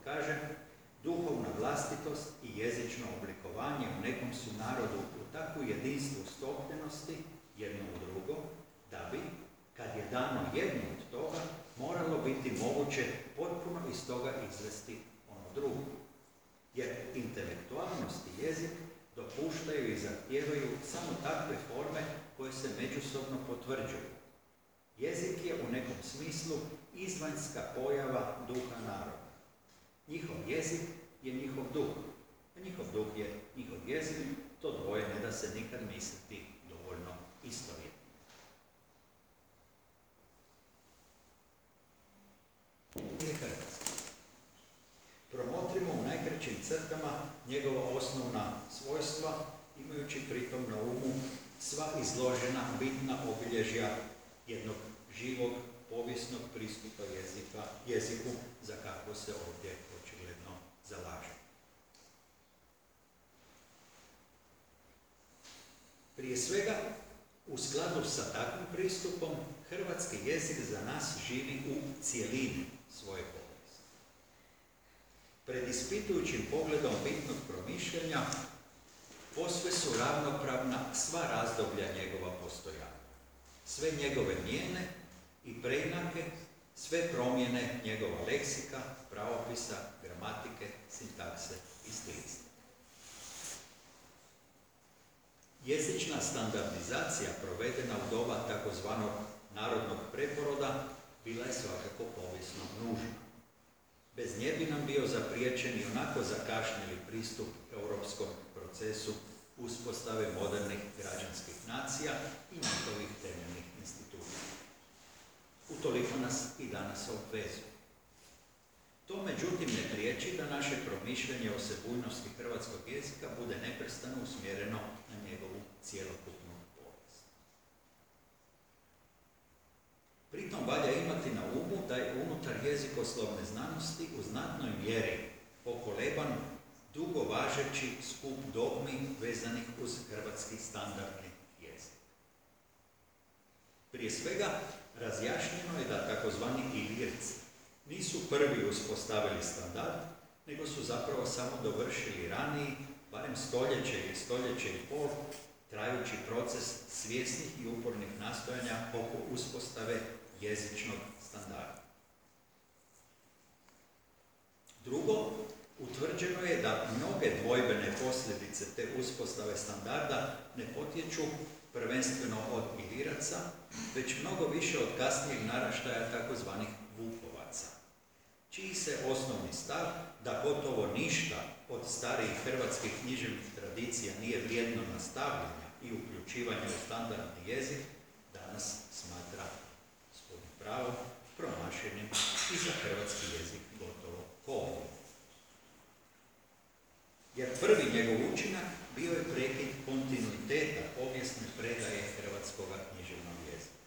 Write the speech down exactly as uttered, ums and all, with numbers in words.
kažem, duhovna vlastitost i jezično oblikovanje u nekom su narodu u takvu jedinstvu stopljenosti jedno u drugo, da bi, kad je dano jedno od toga, moralo biti moguće potpuno iz toga izvesti ono drugo. Jer intelektualnost i jezik dopuštaju i zahtijevaju samo takve forme koje se međusobno potvrđuju. Jezik je u nekom smislu izvanjska pojava duha naroda. Njihov jezik je njihov duh, a njihov duh je njihov jezik, to dvoje ne da se nikad misliti dovoljno istovjetno. Je hrvatski. Promotrimo u najkraćim crtama njegova osnovna svojstva, imajući pritom na umu sva izložena bitna obilježja jednog živog, povijesnog pristupa jezika, jeziku, za kako se ovdje očigledno zalaže. Prije svega, u skladu sa takvim pristupom, hrvatski jezik za nas živi u cijelini svoje povijesti. Pred ispitujućim pogledom bitnog promišljanja, posve su ravnopravna sva razdoblja njegova postojanja. Sve njegove mijene i preinake, sve promjene njegova leksika, pravopisa, gramatike, sintakse i stilistike. Jezična standardizacija provedena u doba takozvanog narodnog preporoda bila je svakako povijesno nužna. Bez nje bi nam bio zapriječen i onako zakašnjeli pristup europskom procesu uspostave modernih građanskih nacija i njihovih temeljnih institucija. Utoliko nas i danas obvezuje. To međutim ne priječi da naše promišljanje o sebujnosti hrvatskog jezika bude neprestano usmjereno na njegovu cjelokupnu povijest. Pritom valja imati na umu da je unutar jezikoslovne znanosti u znatnoj mjeri pokoleban dugo važeći skup dogmi vezanih uz hrvatski standardni jezik. Prije svega, razjašnjeno je da takozvani Ilirci nisu prvi uspostavili standard, nego su zapravo samo dovršili raniji, barem stoljeće ili stoljeće i pol, trajući proces svjesnih i upornih nastojanja oko uspostave jezičnog standarda. Drugo, utvrđeno je da mnoge dvojbene posljedice te uspostave standarda ne potječu prvenstveno od Iliraca, već mnogo više od kasnijeg naraštaja takozvanih Vukovaca, čiji se osnovni stav da gotovo ništa od starijih hrvatskih književnih tradicija nije vrijedno nastavljanja i uključivanja u standardni jezik, danas smatra s punim pravom promašenim i za hrvatski jezik gotovo kovnim. Jer prvi njegov učinak bio je prekid kontinuiteta povijesne predaje hrvatskog književnog jezika.